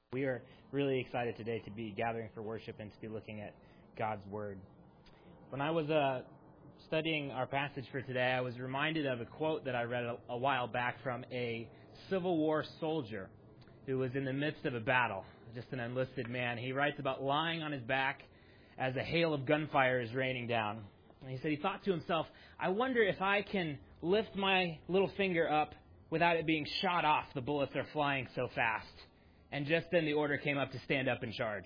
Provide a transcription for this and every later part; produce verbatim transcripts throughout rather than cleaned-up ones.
We are really excited today to be gathering for worship and to be looking at God's Word. When I was uh, studying our passage for today, I was reminded of a quote that I read a, a while back from a Civil War soldier who was in the midst of a battle, just an enlisted man. He writes about lying on his back as a hail of gunfire is raining down. And he said he thought to himself, I wonder if I can lift my little finger up without it being shot off. The bullets are flying so fast. And just then the order came up to stand up and charge.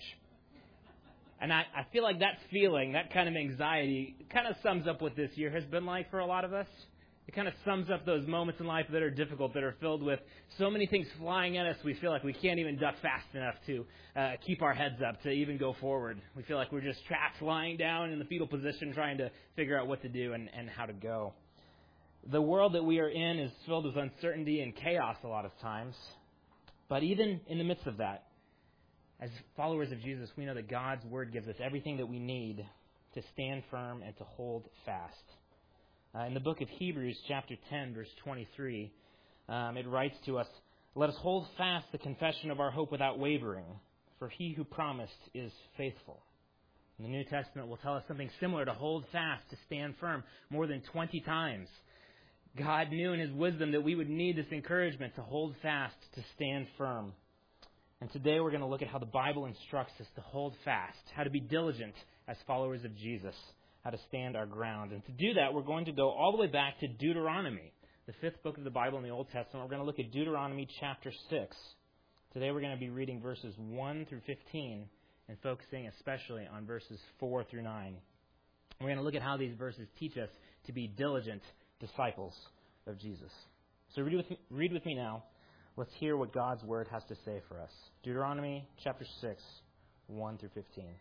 And I, I feel like that feeling, that kind of anxiety, kind of sums up what this year has been like for a lot of us. It kind of sums up those moments in life that are difficult, that are filled with so many things flying at us, we feel like we can't even duck fast enough to uh, keep our heads up, to even go forward. We feel like we're just trapped lying down in the fetal position trying to figure out what to do and, and how to go. The world that we are in is filled with uncertainty and chaos a lot of times. But even in the midst of that, as followers of Jesus, we know that God's Word gives us everything that we need to stand firm and to hold fast. Uh, in the book of Hebrews, chapter ten, verse twenty-three, um, it writes to us, "Let us hold fast the confession of our hope without wavering, for he who promised is faithful." And the New Testament will tell us something similar, to hold fast, to stand firm, more than twenty times. God knew in His wisdom that we would need this encouragement to hold fast, to stand firm. And today we're going to look at how the Bible instructs us to hold fast, how to be diligent as followers of Jesus, how to stand our ground. And to do that, we're going to go all the way back to Deuteronomy, the fifth book of the Bible in the Old Testament. We're going to look at Deuteronomy chapter six. Today we're going to be reading verses one through fifteen and focusing especially on verses four through nine. We're going to look at how these verses teach us to be diligent disciples of Jesus. So read with me, read with me now. Let's hear what God's Word has to say for us. Deuteronomy chapter six, one through fifteen.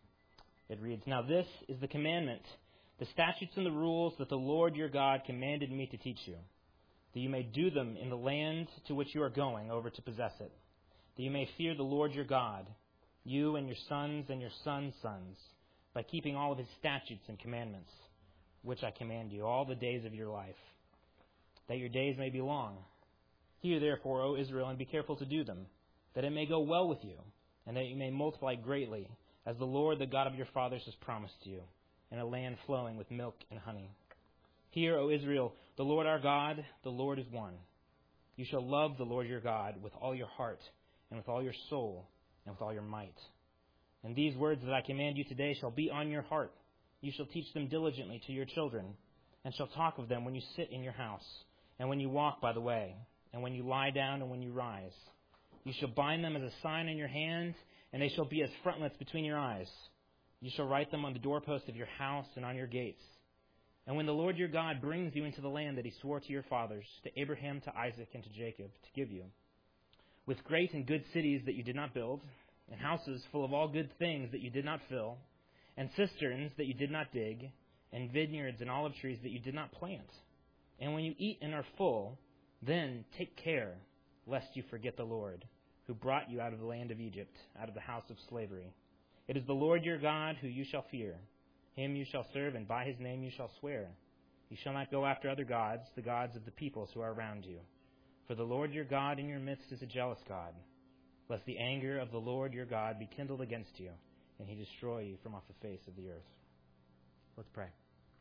It reads, "Now this is the commandment, the statutes and the rules that the Lord your God commanded me to teach you, that you may do them in the land to which you are going over to possess it, that you may fear the Lord your God, you and your sons and your sons' sons, by keeping all of His statutes and commandments, which I command you, all the days of your life, that your days may be long. Hear therefore, O Israel, and be careful to do them, that it may go well with you, and that you may multiply greatly, as the Lord, the God of your fathers, has promised you, in a land flowing with milk and honey. Hear, O Israel, the Lord our God, the Lord is one. You shall love the Lord your God with all your heart, and with all your soul, and with all your might. And these words that I command you today shall be on your heart. You shall teach them diligently to your children, and shall talk of them when you sit in your house, and when you walk by the way, and when you lie down and when you rise. You shall bind them as a sign in your hand, and they shall be as frontlets between your eyes. You shall write them on the doorpost of your house and on your gates. And when the Lord your God brings you into the land that He swore to your fathers, to Abraham, to Isaac, and to Jacob, to give you, with great and good cities that you did not build, and houses full of all good things that you did not fill, and cisterns that you did not dig, and vineyards and olive trees that you did not plant. And when you eat and are full, then take care lest you forget the Lord, who brought you out of the land of Egypt, out of the house of slavery. It is the Lord your God who you shall fear. Him you shall serve, and by His name you shall swear. You shall not go after other gods, the gods of the peoples who are around you. For the Lord your God in your midst is a jealous God, lest the anger of the Lord your God be kindled against you, and He destroy you from off the face of the earth." Let's pray.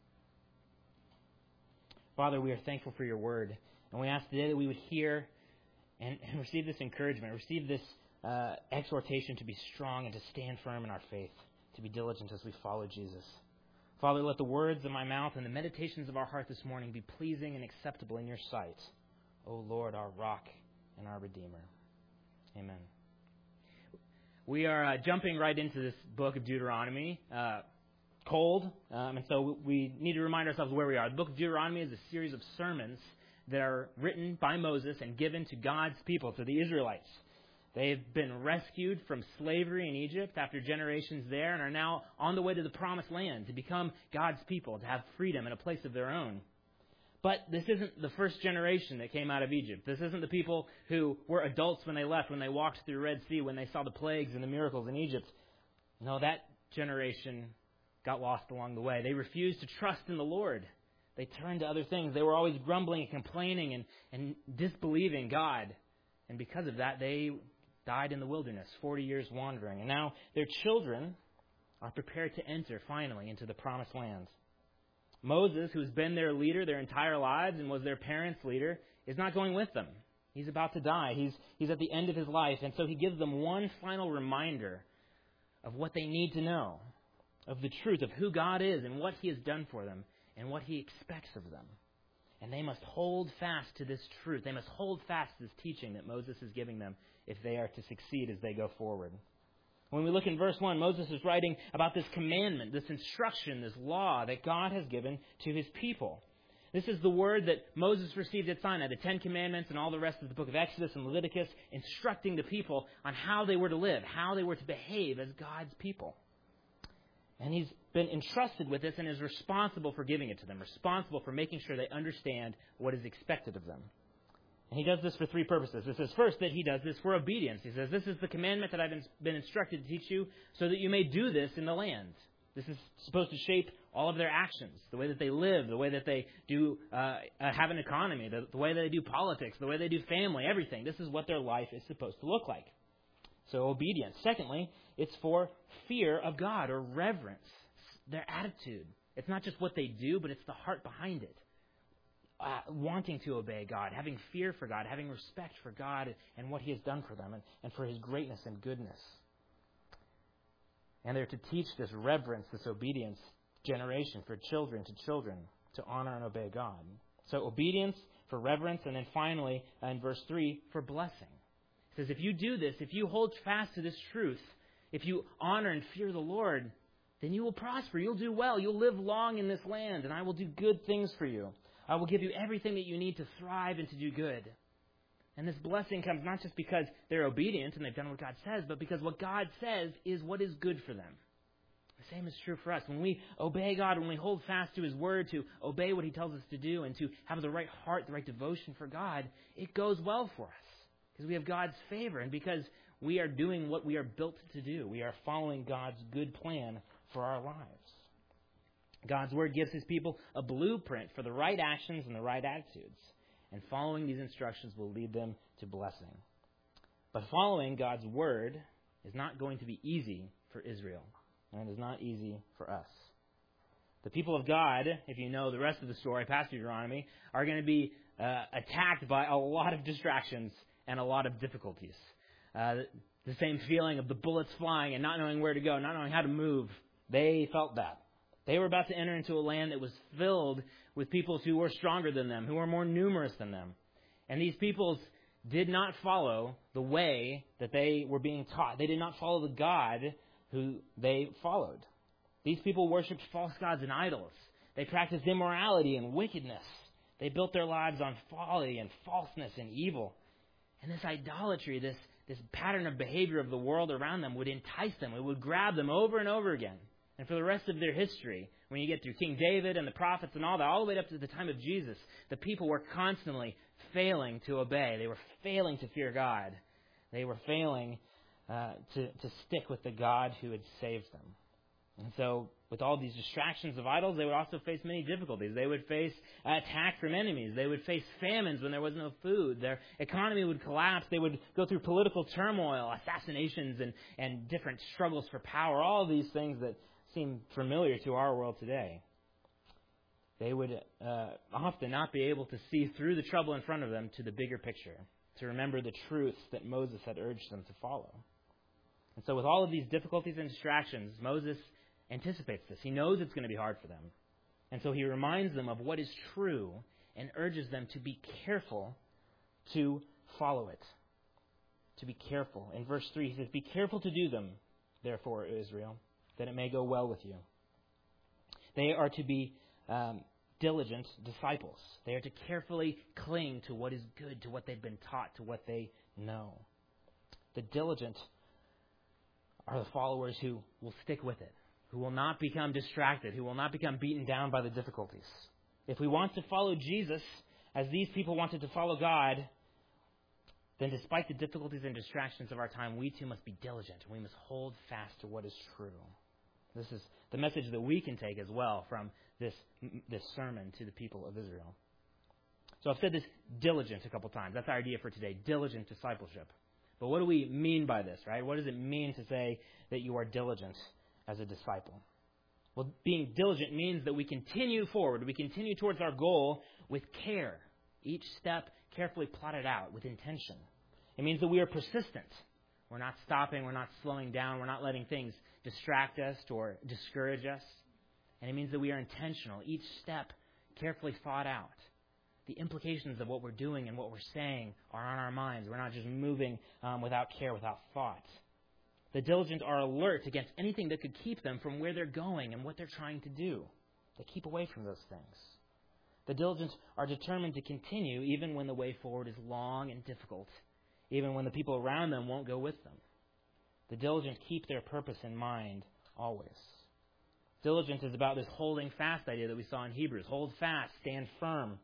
Father, we are thankful for your word, and we ask today that we would hear and, and receive this encouragement, receive this uh, exhortation to be strong and to stand firm in our faith, to be diligent as we follow Jesus. Father, let the words of my mouth and the meditations of our heart this morning be pleasing and acceptable in your sight, O Lord, our rock and our Redeemer. Amen. We are uh, jumping right into this book of Deuteronomy. Uh, cold, um, and so we need to remind ourselves where we are. The book of Deuteronomy is a series of sermons that are written by Moses and given to God's people, to the Israelites. They've been rescued from slavery in Egypt after generations there and are now on the way to the promised land to become God's people, to have freedom and a place of their own. But this isn't the first generation that came out of Egypt. This isn't the people who were adults when they left, when they walked through the Red Sea, when they saw the plagues and the miracles in Egypt. No, that generation got lost along the way. They refused to trust in the Lord. They turned to other things. They were always grumbling and complaining and, and disbelieving God. And because of that, they died in the wilderness, forty years wandering. And now their children are prepared to enter, finally, into the promised land. Moses, who's been their leader their entire lives and was their parents' leader, is not going with them. He's about to die. He's, he's at the end of his life. And so he gives them one final reminder of what they need to know, of the truth of who God is and what He has done for them and what He expects of them. And they must hold fast to this truth. They must hold fast to this teaching that Moses is giving them if they are to succeed as they go forward. When we look in verse one, Moses is writing about this commandment, this instruction, this law that God has given to His people. This is the word that Moses received at Sinai, the Ten Commandments and all the rest of the book of Exodus and Leviticus, instructing the people on how they were to live, how they were to behave as God's people. And He's been entrusted with this and is responsible for giving it to them, responsible for making sure they understand what is expected of them. And He does this for three purposes. It says first that He does this for obedience. He says, this is the commandment that I've been instructed to teach you so that you may do this in the land. This is supposed to shape all of their actions, the way that they live, the way that they do uh, have an economy, the, the way that they do politics, the way they do family, everything. This is what their life is supposed to look like. So obedience. Secondly, it's for fear of God or reverence, their attitude. It's not just what they do, but it's the heart behind it. Uh, wanting to obey God, having fear for God, having respect for God and what He has done for them and, and for His greatness and goodness. And they're to teach this reverence, this obedience, generation for children to children to honor and obey God. So obedience for reverence, and then finally, uh, in verse three, for blessing. It says, if you do this, if you hold fast to this truth, if you honor and fear the Lord, then you will prosper, you'll do well, you'll live long in this land, and I will do good things for you. I will give you everything that you need to thrive and to do good. And this blessing comes not just because they're obedient and they've done what God says, but because what God says is what is good for them. The same is true for us. When we obey God, when we hold fast to His Word, to obey what He tells us to do, and to have the right heart, the right devotion for God, it goes well for us. Because we have God's favor, and because we are doing what we are built to do. We are following God's good plan for our lives. God's Word gives His people a blueprint for the right actions and the right attitudes. And following these instructions will lead them to blessing. But following God's Word is not going to be easy for Israel. And it is not easy for us. The people of God, if you know the rest of the story past Deuteronomy, are going to be uh, attacked by a lot of distractions and a lot of difficulties. Uh, the same feeling of the bullets flying and not knowing where to go, not knowing how to move. They felt that. They were about to enter into a land that was filled with peoples who were stronger than them, who were more numerous than them. And these peoples did not follow the way that they were being taught. They did not follow the God who they followed. These people worshipped false gods and idols. They practiced immorality and wickedness. They built their lives on folly and falseness and evil. And this idolatry, this, this pattern of behavior of the world around them would entice them. It would grab them over and over again. And for the rest of their history, when you get through King David and the prophets and all that, all the way up to the time of Jesus, the people were constantly failing to obey. They were failing to fear God. They were failing uh, to, to stick with the God who had saved them. And so, with all these distractions of idols, they would also face many difficulties. They would face uh, attack from enemies. They would face famines when there was no food. Their economy would collapse. They would go through political turmoil, assassinations, and, and different struggles for power. All of these things that seem familiar to our world today. They would uh, often not be able to see through the trouble in front of them to the bigger picture, to remember the truths that Moses had urged them to follow. And so with all of these difficulties and distractions, Moses anticipates this. He knows it's going to be hard for them. And so he reminds them of what is true and urges them to be careful to follow it. To be careful. In verse three, he says, "Be careful to do them, therefore, Israel, that it may go well with you." They are to be um, diligent disciples. They are to carefully cling to what is good, to what they've been taught, to what they know. The diligent are the followers who will stick with it, who will not become distracted, who will not become beaten down by the difficulties. If we want to follow Jesus, as these people wanted to follow God, then despite the difficulties and distractions of our time, we too must be diligent. We must hold fast to what is true. This is the message that we can take as well from this, this sermon to the people of Israel. So I've said this diligent a couple times. That's our idea for today, diligent discipleship. But what do we mean by this, right? What does it mean to say that you are diligent as a disciple? Well, being diligent means that we continue forward. We continue towards our goal with care. Each step carefully plotted out with intention. It means that we are persistent. We're not stopping. We're not slowing down. We're not letting things distract us or discourage us. And it means that we are intentional. Each step carefully thought out. The implications of what we're doing and what we're saying are on our minds. We're not just moving um, without care, without thought. The diligent are alert against anything that could keep them from where they're going and what they're trying to do. They keep away from those things. The diligent are determined to continue even when the way forward is long and difficult, even when the people around them won't go with them. The diligent keep their purpose in mind always. Diligence is about this holding fast idea that we saw in Hebrews. Hold fast, stand firm.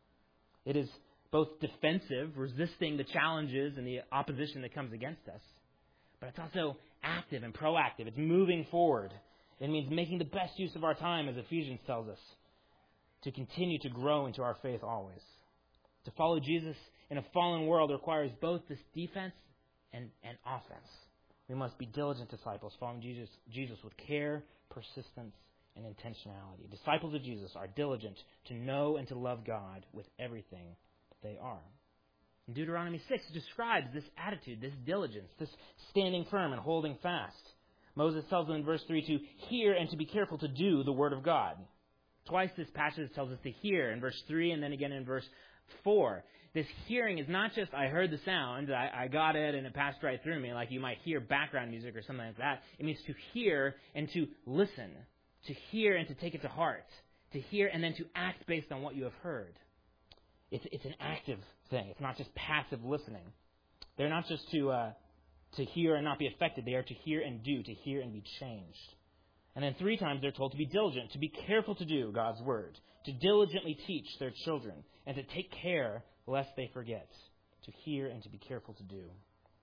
It is both defensive, resisting the challenges and the opposition that comes against us, but it's also active and proactive. It's moving forward. It means making the best use of our time, as Ephesians tells us, to continue to grow into our faith always. To follow Jesus in a fallen world requires both this defense and, and offense. We must be diligent disciples, following Jesus, Jesus with care, persistence, and intentionality. Disciples of Jesus are diligent to know and to love God with everything that they are. And Deuteronomy six describes this attitude, this diligence, this standing firm and holding fast. Moses tells them in verse three to hear and to be careful to do the word of God. Twice this passage tells us to hear in verse three and then again in verse four. This hearing is not just, I heard the sound, I, I got it, and it passed right through me, like you might hear background music or something like that. It means to hear and to listen, to hear and to take it to heart, to hear and then to act based on what you have heard. It's, it's an active thing. It's not just passive listening. They're not just to uh, to hear and not be affected. They are to hear and do, to hear and be changed. And then three times they're told to be diligent, to be careful to do God's word, to diligently teach their children, and to take care lest they forget, to hear and to be careful to do.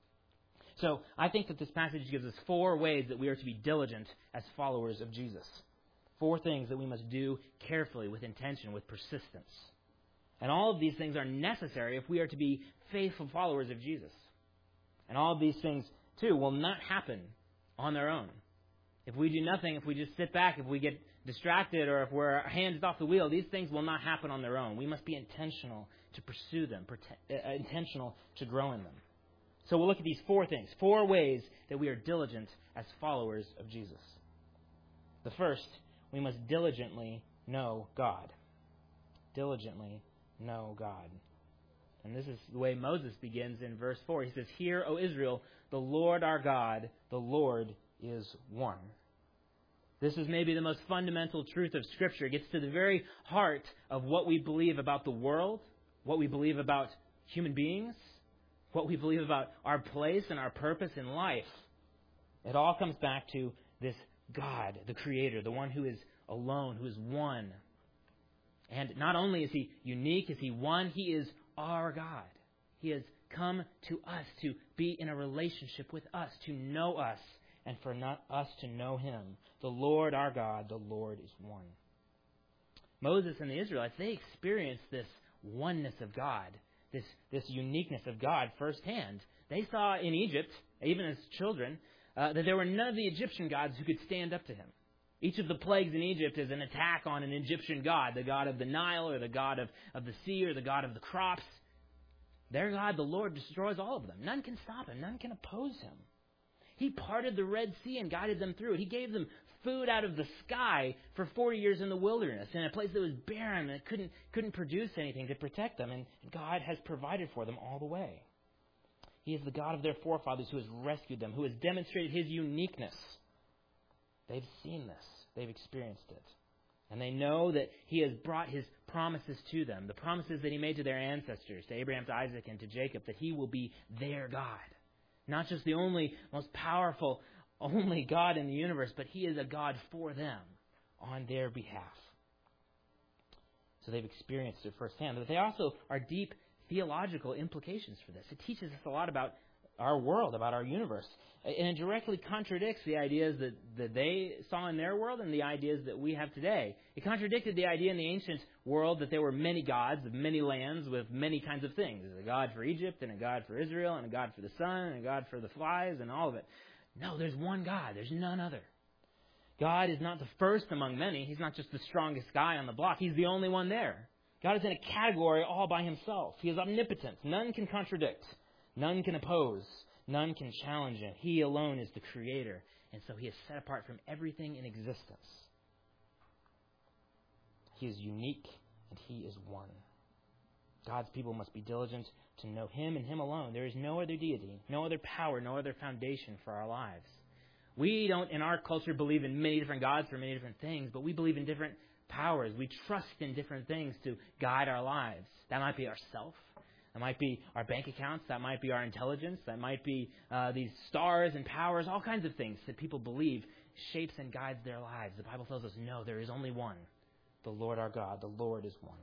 So I think that this passage gives us four ways that we are to be diligent as followers of Jesus. Four things that we must do carefully, with intention, with persistence. And all of these things are necessary if we are to be faithful followers of Jesus. And all of these things, too, will not happen on their own. If we do nothing, if we just sit back, if we get distracted, or if we're hands off the wheel, these things will not happen on their own. We must be intentional to pursue them, uh, intentional to grow in them. So we'll look at these four things, four ways that we are diligent as followers of Jesus. The first, we must diligently know God. Diligently know God. And this is the way Moses begins in verse four. He says, "Hear, O Israel, the Lord our God, the Lord is one." This is maybe the most fundamental truth of Scripture. It gets to the very heart of what we believe about the world, what we believe about human beings, what we believe about our place and our purpose in life. It all comes back to this God, the Creator, the one who is alone, who is one. And not only is He unique, is He one, He is our God. He has come to us to be in a relationship with us, to know us, and for not us to know Him. The Lord our God, the Lord is one. Moses and the Israelites, they experienced this oneness of God, this, this uniqueness of God firsthand. They saw in Egypt, even as children, uh, that there were none of the Egyptian gods who could stand up to Him. Each of the plagues in Egypt is an attack on an Egyptian god, the god of the Nile, or the god of, of the sea, or the god of the crops. Their God, the Lord, destroys all of them. None can stop Him. None can oppose Him. He parted the Red Sea and guided them through it. He gave them food out of the sky for forty years in the wilderness, in a place that was barren and couldn't, couldn't produce anything to protect them. And God has provided for them all the way. He is the God of their forefathers who has rescued them, who has demonstrated His uniqueness. They've seen this. They've experienced it. And they know that He has brought His promises to them, the promises that He made to their ancestors, to Abraham, to Isaac, and to Jacob, that He will be their God. Not just the only, most powerful, only God in the universe, but He is a God for them on their behalf. So they've experienced it firsthand. But they also are deep theological implications for this. It teaches us a lot about our world, about our universe. And it directly contradicts the ideas that, that they saw in their world and the ideas that we have today. It contradicted the idea in the ancient world that there were many gods of many lands with many kinds of things. There's a god for Egypt and a god for Israel and a god for the sun and a god for the flies and all of it. No, there's one God. There's none other. God is not the first among many. He's not just the strongest guy on the block. He's the only one there. God is in a category all by himself. He is omnipotent. None can contradict. None can oppose. None can challenge him. He alone is the creator. And so he is set apart from everything in existence. He is unique and he is one. God's people must be diligent to know him and him alone. There is no other deity, no other power, no other foundation for our lives. We don't, in our culture, believe in many different gods for many different things, but we believe in different powers. We trust in different things to guide our lives. That might be ourself. That might be our bank accounts. That might be our intelligence. That might be uh, these stars and powers, all kinds of things that people believe shapes and guides their lives. The Bible tells us, no, there is only one. The Lord our God. The Lord is one.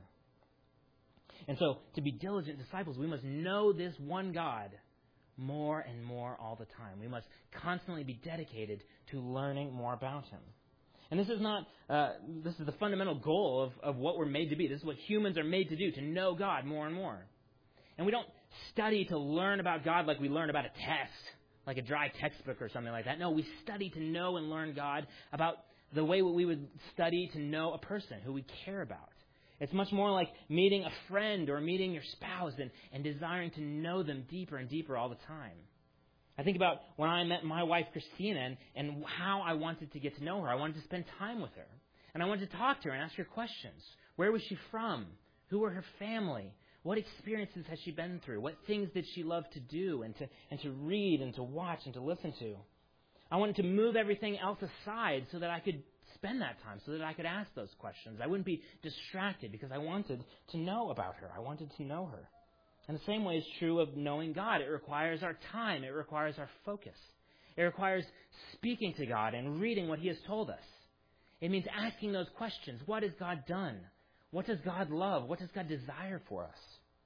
And so, to be diligent disciples, we must know this one God more and more all the time. We must constantly be dedicated to learning more about him. And this is not, uh, this is the fundamental goal of, of what we're made to be. This is what humans are made to do, to know God more and more. And we don't study to learn about God like we learn about a test, like a dry textbook or something like that. No, we study to know and learn God about the way we would study to know a person who we care about. It's much more like meeting a friend or meeting your spouse and, and desiring to know them deeper and deeper all the time. I think about when I met my wife, Christina, and, and how I wanted to get to know her. I wanted to spend time with her. And I wanted to talk to her and ask her questions. Where was she from? Who were her family? What experiences has she been through? What things did she love to do and to and to read and to watch and to listen to? I wanted to move everything else aside so that I could spend that time, so that I could ask those questions. I wouldn't be distracted because I wanted to know about her. I wanted to know her. And the same way is true of knowing God. It requires our time. It requires our focus. It requires speaking to God and reading what he has told us. It means asking those questions. What has God done? What does God love? What does God desire for us?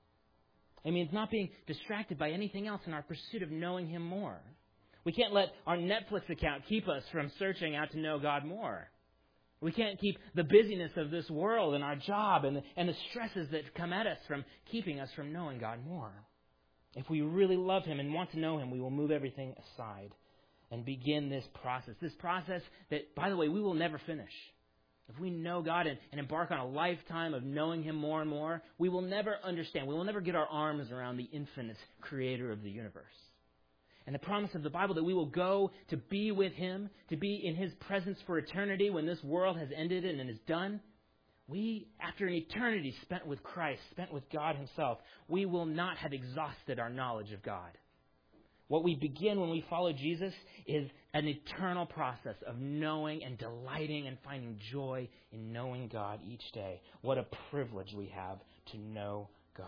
It means not being distracted by anything else in our pursuit of knowing him more. We can't let our Netflix account keep us from searching out to know God more. We can't keep the busyness of this world and our job and the, and the stresses that come at us from keeping us from knowing God more. If we really love him and want to know him, we will move everything aside and begin this process. This process that, by the way, we will never finish. If we know God and, and embark on a lifetime of knowing him more and more, we will never understand. We will never get our arms around the infinite creator of the universe. And the promise of the Bible that we will go to be with him, to be in his presence for eternity when this world has ended and is done. We, after an eternity spent with Christ, spent with God himself, we will not have exhausted our knowledge of God. What we begin when we follow Jesus is an eternal process of knowing and delighting and finding joy in knowing God each day. What a privilege we have to know God.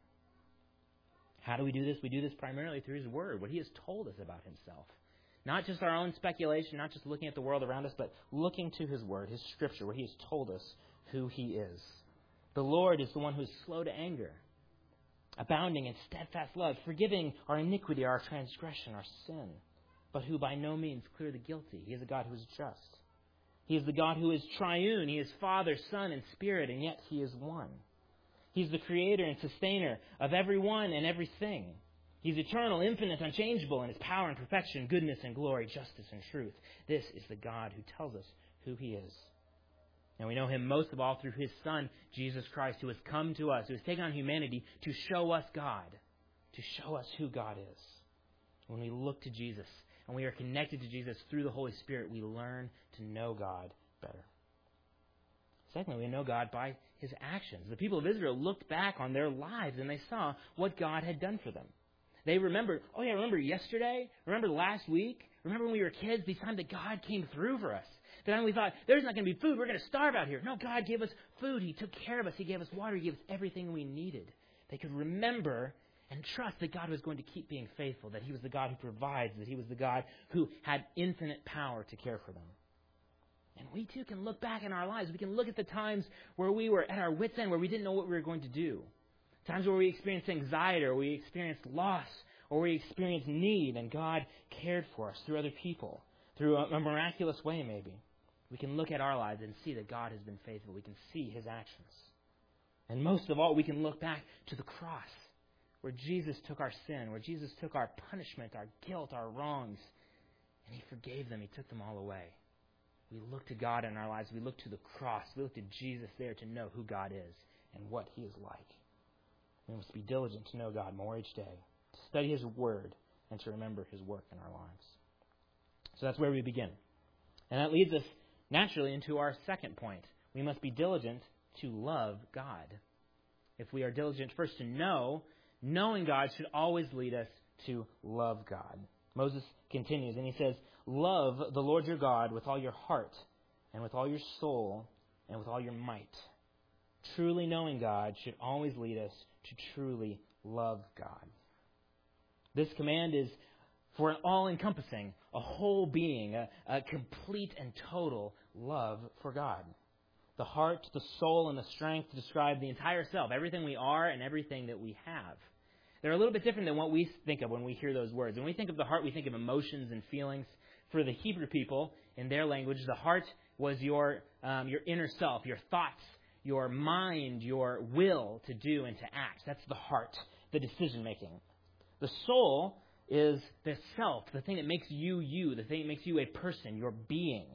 How do we do this? We do this primarily through his word, what he has told us about himself. Not just our own speculation, not just looking at the world around us, but looking to his word, his scripture, where he has told us who he is. The Lord is the one who is slow to anger, abounding in steadfast love, forgiving our iniquity, our transgression, our sin, but who by no means clear the guilty. He is a God who is just. He is the God who is triune. He is Father, Son, and Spirit, and yet he is one. He's the creator and sustainer of everyone and everything. He's eternal, infinite, unchangeable in his power and perfection, goodness and glory, justice and truth. This is the God who tells us who he is. And we know him most of all through his Son, Jesus Christ, who has come to us, who has taken on humanity to show us God, to show us who God is. When we look to Jesus and we are connected to Jesus through the Holy Spirit, we learn to know God better. Secondly, we know God by his actions. The people of Israel looked back on their lives and they saw what God had done for them. They remembered, oh yeah, remember yesterday? Remember last week? Remember when we were kids? The time that God came through for us. The time we thought, there's not going to be food. We're going to starve out here. No, God gave us food. He took care of us. He gave us water. He gave us everything we needed. They could remember and trust that God was going to keep being faithful, that he was the God who provides, that he was the God who had infinite power to care for them. And we too can look back in our lives. We can look at the times where we were at our wits' end, where we didn't know what we were going to do. Times where we experienced anxiety or we experienced loss or we experienced need and God cared for us through other people, through a, a miraculous way maybe, we can look at our lives and see that God has been faithful. We can see His actions. And most of all, we can look back to the cross, where Jesus took our sin, where Jesus took our punishment, our guilt, our wrongs, and He forgave them. He took them all away. We look to God in our lives. We look to the cross. We look to Jesus there to know who God is and what He is like. We must be diligent to know God more each day, to study His Word, and to remember His work in our lives. So that's where we begin. And that leads us naturally into our second point. We must be diligent to love God. If we are diligent first to know, knowing God should always lead us to love God. Moses continues and he says, love the Lord your God with all your heart and with all your soul and with all your might. Truly knowing God should always lead us to truly love God. This command is for an all-encompassing, a whole being, a, a complete and total love for God. The heart, the soul, and the strength describe the entire self, everything we are and everything that we have. They're a little bit different than what we think of when we hear those words. When we think of the heart, we think of emotions and feelings. For the Hebrew people, in their language, the heart was your um, your inner self, your thoughts, your mind, your will to do and to act. That's the heart, the decision-making. The soul is the self, the thing that makes you you, the thing that makes you a person, your being.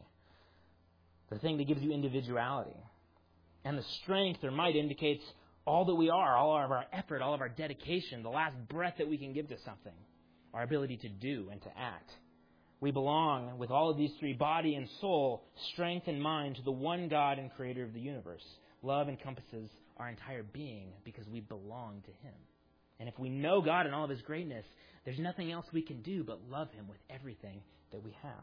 The thing that gives you individuality. And the strength or might indicates all that we are, all of our effort, all of our dedication, the last breath that we can give to something, our ability to do and to act. We belong with all of these three, body and soul, strength and mind, to the one God and creator of the universe. Love encompasses our entire being because we belong to Him. And if we know God and all of His greatness, there's nothing else we can do but love Him with everything that we have.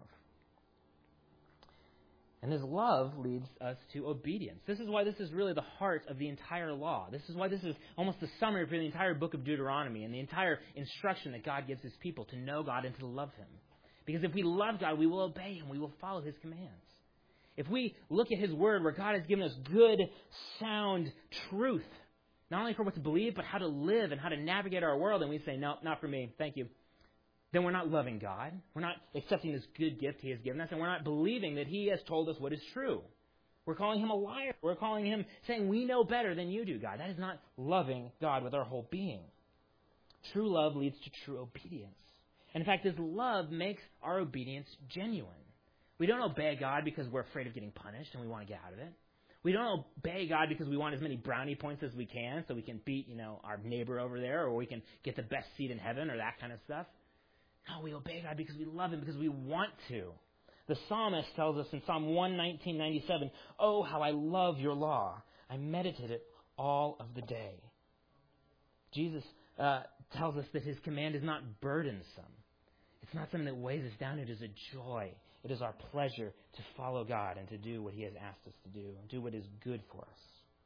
And His love leads us to obedience. This is why this is really the heart of the entire law. This is why this is almost the summary for the entire book of Deuteronomy and the entire instruction that God gives His people to know God and to love Him. Because if we love God, we will obey Him. We will follow His commands. If we look at His Word where God has given us good, sound truth, not only for what to believe, but how to live and how to navigate our world, and we say, no, not for me, thank you, then we're not loving God. We're not accepting this good gift He has given us, and we're not believing that He has told us what is true. We're calling Him a liar. We're calling Him saying, we know better than you do, God. That is not loving God with our whole being. True love leads to true obedience. And in fact, this love makes our obedience genuine. We don't obey God because we're afraid of getting punished and we want to get out of it. We don't obey God because we want as many brownie points as we can so we can beat, you know, our neighbor over there, or we can get the best seat in heaven or that kind of stuff. No, we obey God because we love Him, because we want to. The psalmist tells us in Psalm one nineteen ninety-seven, oh, how I love your law. I meditate it all of the day. Jesus uh, tells us that His command is not burdensome. It's not something that weighs us down. It is a joy. It is our pleasure to follow God and to do what He has asked us to do, and do what is good for us.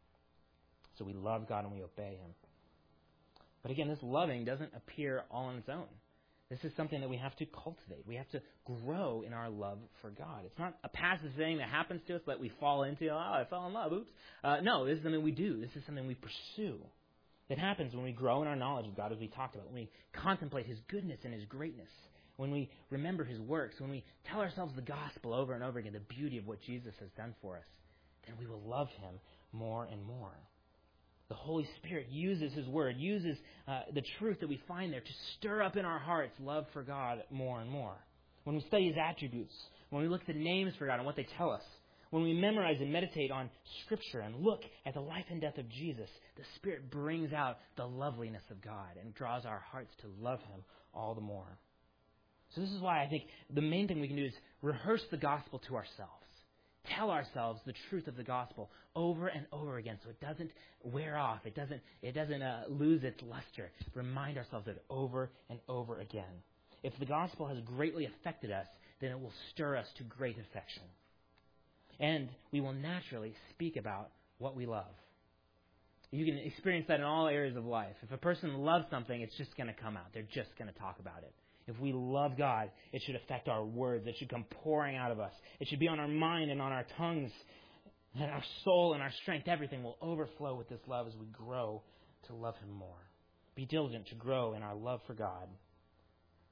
So we love God and we obey Him. But again, this loving doesn't appear all on its own. This is something that we have to cultivate. We have to grow in our love for God. It's not a passive thing that happens to us that we fall into. Oh, I fell in love. Oops. Uh, no, this is something we do. This is something we pursue. It happens when we grow in our knowledge of God, as we talked about, when we contemplate His goodness and His greatness, when we remember His works, when we tell ourselves the gospel over and over again, the beauty of what Jesus has done for us, then we will love Him more and more. The Holy Spirit uses His Word, uses uh, the truth that we find there to stir up in our hearts love for God more and more. When we study His attributes, when we look at the names for God and what they tell us, when we memorize and meditate on Scripture and look at the life and death of Jesus, the Spirit brings out the loveliness of God and draws our hearts to love Him all the more. So this is why I think the main thing we can do is rehearse the gospel to ourselves. Tell ourselves the truth of the gospel over and over again so it doesn't wear off. It doesn't, it doesn't uh, lose its luster. Remind ourselves of it over and over again. If the gospel has greatly affected us, then it will stir us to great affection. And we will naturally speak about what we love. You can experience that in all areas of life. If a person loves something, it's just going to come out. They're just going to talk about it. If we love God, it should affect our words. It should come pouring out of us. It should be on our mind and on our tongues. And our soul and our strength, everything will overflow with this love as we grow to love Him more. Be diligent to grow in our love for God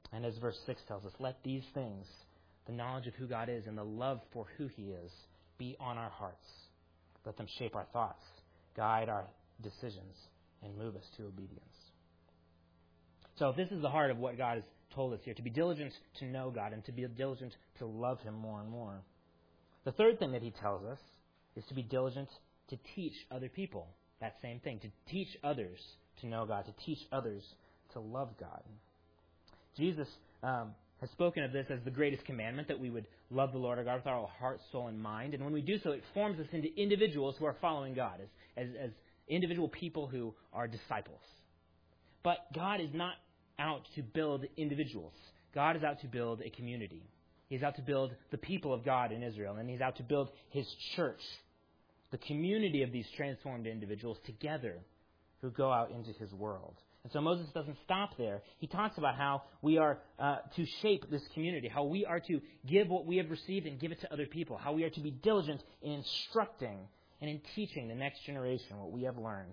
And as verse six tells us, let these things, the knowledge of who God is and the love for who he is, be on our hearts. Let them shape our thoughts, guide our decisions, and move us to obedience. So this is the heart of what God has told us here, to be diligent to know God and to be diligent to love him more and more. The third thing that he tells us is to be diligent to teach other people that same thing, to teach others to know God, to teach others to love God. Jesus um, has spoken of this as the greatest commandment, that we would love the Lord our God with our whole heart, soul, and mind. And when we do so, it forms us into individuals who are following God, as, as, as individual people who are disciples. But God is not out to build individuals. God is out to build a community. He's out to build the people of God in Israel, and he's out to build his church, the community of these transformed individuals together who go out into his world. And so Moses doesn't stop there. He talks about how we are uh, to shape this community, how we are to give what we have received and give it to other people, how we are to be diligent in instructing and in teaching the next generation what we have learned.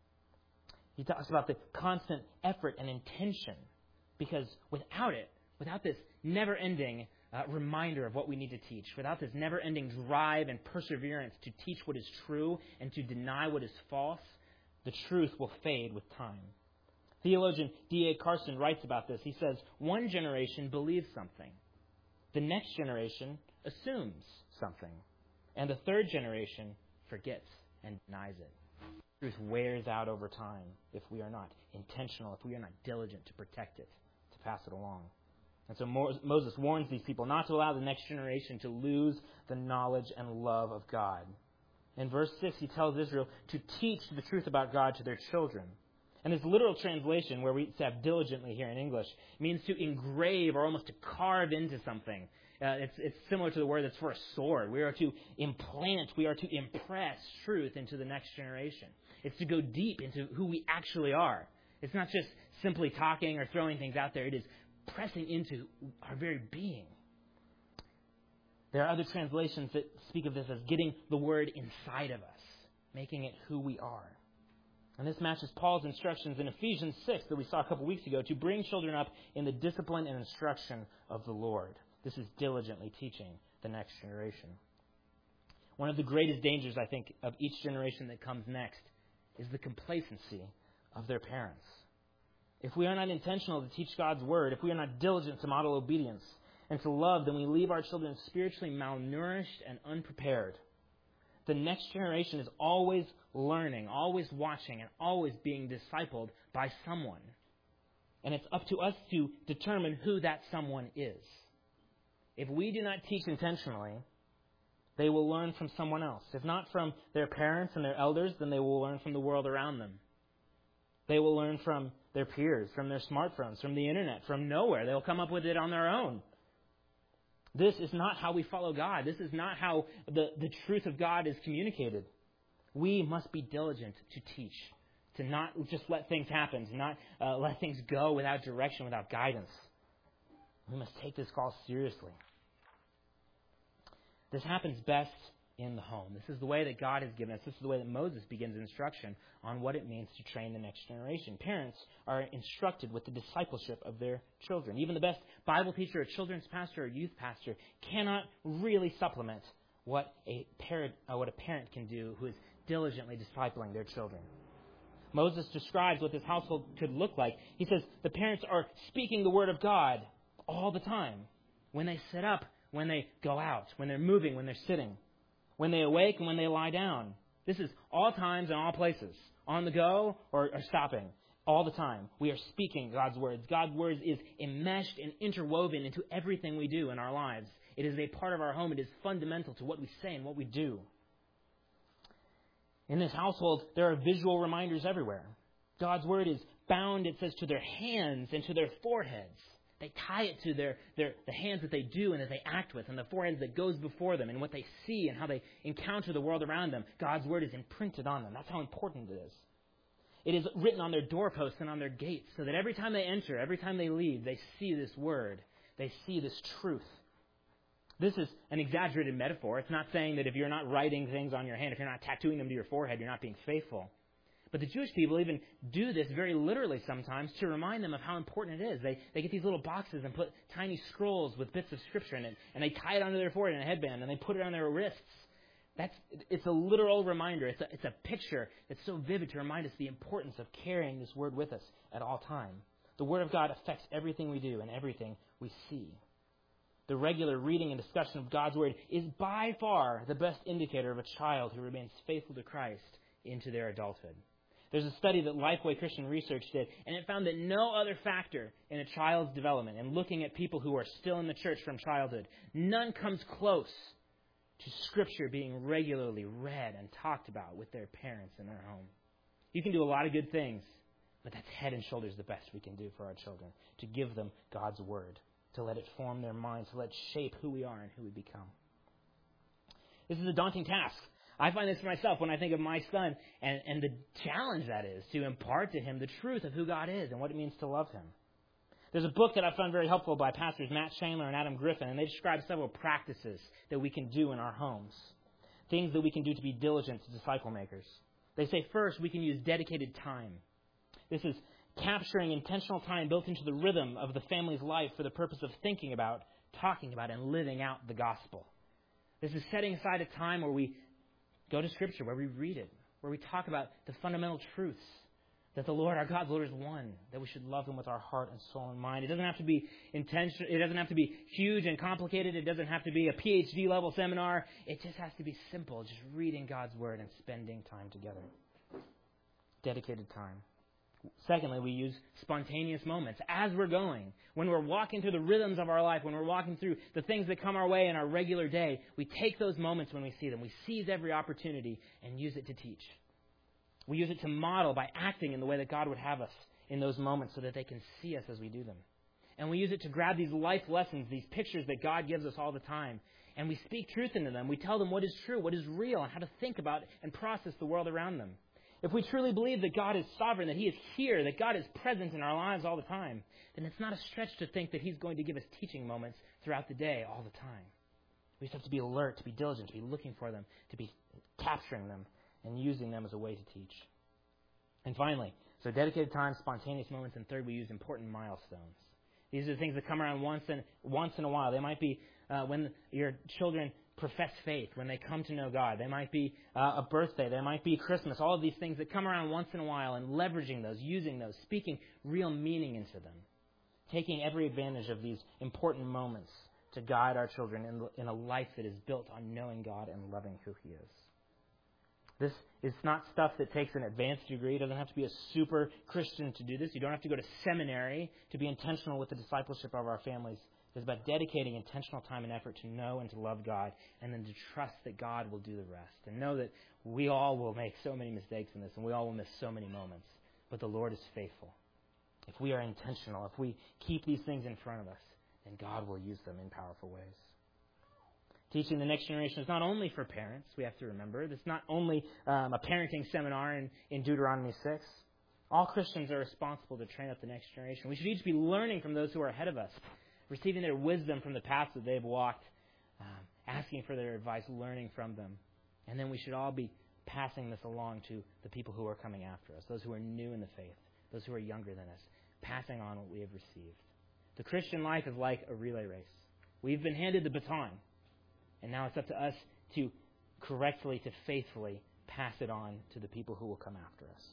He talks about the constant effort and intention, because without it, without this never-ending uh, reminder of what we need to teach, without this never-ending drive and perseverance to teach what is true and to deny what is false, the truth will fade with time. Theologian D A Carson writes about this. He says, one generation believes something. The next generation assumes something. And the third generation forgets and denies it. Truth wears out over time if we are not intentional, if we are not diligent to protect it, to pass it along. And so Moses warns these people not to allow the next generation to lose the knowledge and love of God. In verse six, he tells Israel to teach the truth about God to their children. And this literal translation, where we have diligently here in English, means to engrave or almost to carve into something. Uh, it's, it's similar to the word that's for a sword. We are to implant, we are to impress truth into the next generation. It's to go deep into who we actually are. It's not just simply talking or throwing things out there. It is pressing into our very being. There are other translations that speak of this as getting the word inside of us, making it who we are. And this matches Paul's instructions in Ephesians six that we saw a couple weeks ago, to bring children up in the discipline and instruction of the Lord. This is diligently teaching the next generation. One of the greatest dangers, I think, of each generation that comes next is the complacency of their parents. If we are not intentional to teach God's word, if we are not diligent to model obedience and to love, then we leave our children spiritually malnourished and unprepared. The next generation is always learning, always watching, and always being discipled by someone. And it's up to us to determine who that someone is. If we do not teach intentionally, they will learn from someone else. If not from their parents and their elders, then they will learn from the world around them. They will learn from their peers, from their smartphones, from the internet, from nowhere. They will come up with it on their own. This is not how we follow God. This is not how the, the truth of God is communicated. We must be diligent to teach, to not just let things happen, to not uh, let things go without direction, without guidance. We must take this call seriously. This happens best in the home. This is the way that God has given us. This is the way that Moses begins instruction on what it means to train the next generation. Parents are instructed with the discipleship of their children. Even the best Bible teacher, a children's pastor, or youth pastor cannot really supplement what a parent, uh, what a parent can do who is diligently discipling their children. Moses describes what this household could look like. He says the parents are speaking the word of God all the time. When they sit up, when they go out, when they're moving, when they're sitting, when they awake and when they lie down. This is all times and all places, on the go or, or stopping, all the time. We are speaking God's words. God's words is enmeshed and interwoven into everything we do in our lives. It is a part of our home. It is fundamental to what we say and what we do. In this household, there are visual reminders everywhere. God's word is bound, it says, to their hands and to their foreheads. They tie it to their, their the hands that they do and that they act with, and the foreheads that goes before them, and what they see and how they encounter the world around them. God's word is imprinted on them. That's how important it is. It is written on their doorposts and on their gates, so that every time they enter, every time they leave, they see this word. They see this truth. This is an exaggerated metaphor. It's not saying that if you're not writing things on your hand, if you're not tattooing them to your forehead, you're not being faithful. But the Jewish people even do this very literally sometimes to remind them of how important it is. They they get these little boxes and put tiny scrolls with bits of Scripture in it, and they tie it onto their forehead in a headband, and they put it on their wrists. That's it's a literal reminder. It's a, it's a picture that's so vivid to remind us the importance of carrying this Word with us at all time. The Word of God affects everything we do and everything we see. The regular reading and discussion of God's Word is by far the best indicator of a child who remains faithful to Christ into their adulthood. There's a study that Lifeway Christian Research did, and it found that no other factor in a child's development, and looking at people who are still in the church from childhood, none comes close to Scripture being regularly read and talked about with their parents in their home. You can do a lot of good things, but that's head and shoulders the best we can do for our children, to give them God's Word, to let it form their minds, to let it shape who we are and who we become. This is a daunting task. I find this for myself when I think of my son and, and the challenge that is to impart to him the truth of who God is and what it means to love Him. There's a book that I found very helpful by pastors Matt Chandler and Adam Griffin, and they describe several practices that we can do in our homes, things that we can do to be diligent disciple makers. They say first, we can use dedicated time. This is capturing intentional time built into the rhythm of the family's life for the purpose of thinking about, talking about, and living out the gospel. This is setting aside a time where we go to Scripture, where we read it, where we talk about the fundamental truths, that the Lord, our God, the Lord is one, that we should love Him with our heart and soul and mind. It doesn't have to be intentional. It doesn't have to be huge and complicated. It doesn't have to be a P H D level seminar. It just has to be simple, just reading God's Word and spending time together. Dedicated time. Secondly, we use spontaneous moments as we're going. When we're walking through the rhythms of our life, when we're walking through the things that come our way in our regular day, we take those moments when we see them. We seize every opportunity and use it to teach. We use it to model by acting in the way that God would have us in those moments so that they can see us as we do them. And we use it to grab these life lessons, these pictures that God gives us all the time, and we speak truth into them. We tell them what is true, what is real, and how to think about and process the world around them. If we truly believe that God is sovereign, that He is here, that God is present in our lives all the time, then it's not a stretch to think that He's going to give us teaching moments throughout the day all the time. We just have to be alert, to be diligent, to be looking for them, to be capturing them and using them as a way to teach. And finally, so dedicated time, spontaneous moments, and third, we use important milestones. These are the things that come around once in, once in a while. They might be uh, when your children profess faith, when they come to know God. They might be uh, a birthday. They might be Christmas. All of these things that come around once in a while, and leveraging those, using those, speaking real meaning into them. Taking every advantage of these important moments to guide our children in, in a life that is built on knowing God and loving who He is. This is not stuff that takes an advanced degree. It doesn't have to be a super Christian to do this. You don't have to go to seminary to be intentional with the discipleship of our families. It's about dedicating intentional time and effort to know and to love God, and then to trust that God will do the rest. And know that we all will make so many mistakes in this, and we all will miss so many moments. But the Lord is faithful. If we are intentional, if we keep these things in front of us, then God will use them in powerful ways. Teaching the next generation is not only for parents, we have to remember. It's not only um, a parenting seminar in, in Deuteronomy six. All Christians are responsible to train up the next generation. We should each be learning from those who are ahead of us, receiving their wisdom from the paths that they've walked, um, asking for their advice, learning from them. And then we should all be passing this along to the people who are coming after us, those who are new in the faith, those who are younger than us, passing on what we have received. The Christian life is like a relay race. We've been handed the baton. And now it's up to us to correctly, to faithfully pass it on to the people who will come after us.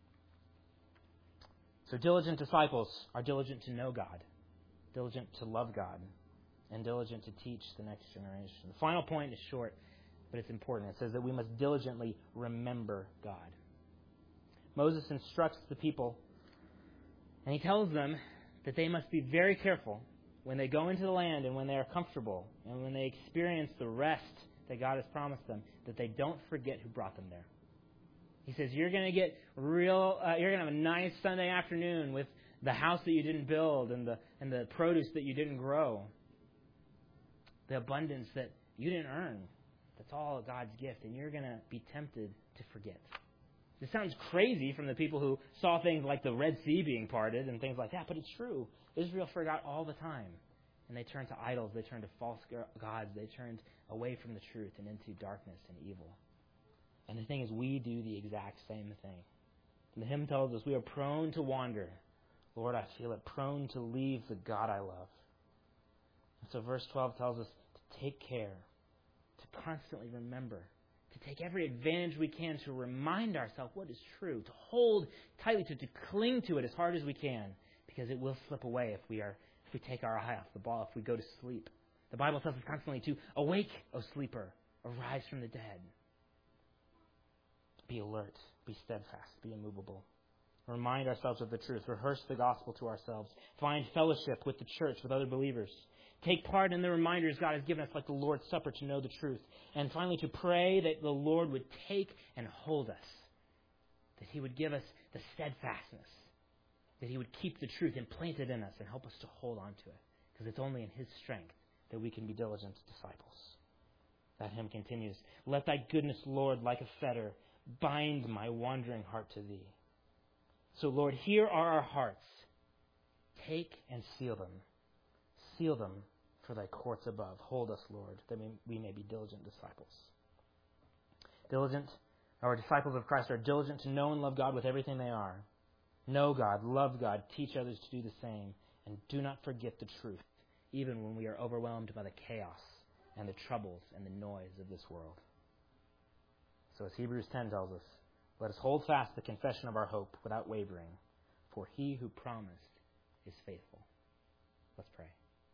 So diligent disciples are diligent to know God, diligent to love God, and diligent to teach the next generation. The final point is short, but it's important. It says that we must diligently remember God. Moses instructs the people, and he tells them that they must be very careful when they go into the land and when they are comfortable and when they experience the rest that God has promised them, that they don't forget who brought them there. He says, you're going to get real, uh, you're going to have a nice Sunday afternoon with the house that you didn't build and the and the produce that you didn't grow. The abundance that you didn't earn. That's all God's gift, and you're going to be tempted to forget. This sounds crazy from the people who saw things like the Red Sea being parted and things like that, but it's true. Israel forgot all the time, and they turned to idols, they turned to false gods, they turned away from the truth and into darkness and evil. And the thing is, we do the exact same thing. And the hymn tells us we are prone to wander. Lord, I feel it, prone to leave the God I love. And so verse twelve tells us to take care, to constantly remember, to take every advantage we can to remind ourselves what is true, to hold tightly, to, to cling to it as hard as we can, because it will slip away if we are if we take our eye off the ball, if we go to sleep. The Bible tells us constantly to awake, O sleeper, arise from the dead. Be alert, be steadfast, be immovable. Remind ourselves of the truth. Rehearse the gospel to ourselves. Find fellowship with the church, with other believers. Take part in the reminders God has given us, like the Lord's Supper, to know the truth. And finally, to pray that the Lord would take and hold us. That He would give us the steadfastness. That He would keep the truth implanted in us and help us to hold on to it. Because it's only in His strength that we can be diligent disciples. That hymn continues. Let Thy goodness, Lord, like a fetter, bind my wandering heart to Thee. So, Lord, here are our hearts. Take and seal them. Seal them for Thy courts above. Hold us, Lord, that we may be diligent disciples. Diligent, our disciples of Christ are diligent to know and love God with everything they are. Know God, love God, teach others to do the same, and do not forget the truth, even when we are overwhelmed by the chaos and the troubles and the noise of this world. So as Hebrews ten tells us, let us hold fast the confession of our hope without wavering, for He who promised is faithful. Let's pray.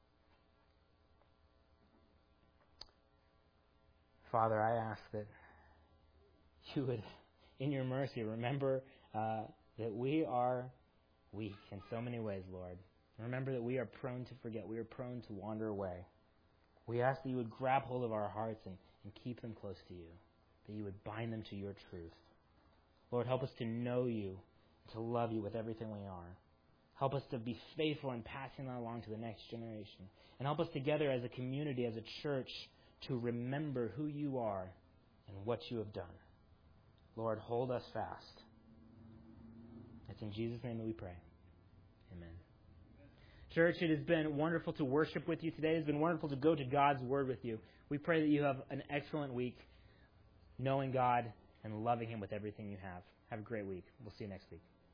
Father, I ask that You would, in Your mercy, remember uh, that we are weak in so many ways, Lord. Remember that we are prone to forget. We are prone to wander away. We ask that You would grab hold of our hearts and, and keep them close to You, that You would bind them to Your truth. Lord, help us to know You, to love You with everything we are. Help us to be faithful in passing that along to the next generation. And help us together as a community, as a church, to remember who You are and what You have done. Lord, hold us fast. It's in Jesus' name that we pray. Amen. Church, it has been wonderful to worship with you today. It's been wonderful to go to God's Word with you. We pray that you have an excellent week, knowing God and loving Him with everything you have. Have a great week. We'll see you next week.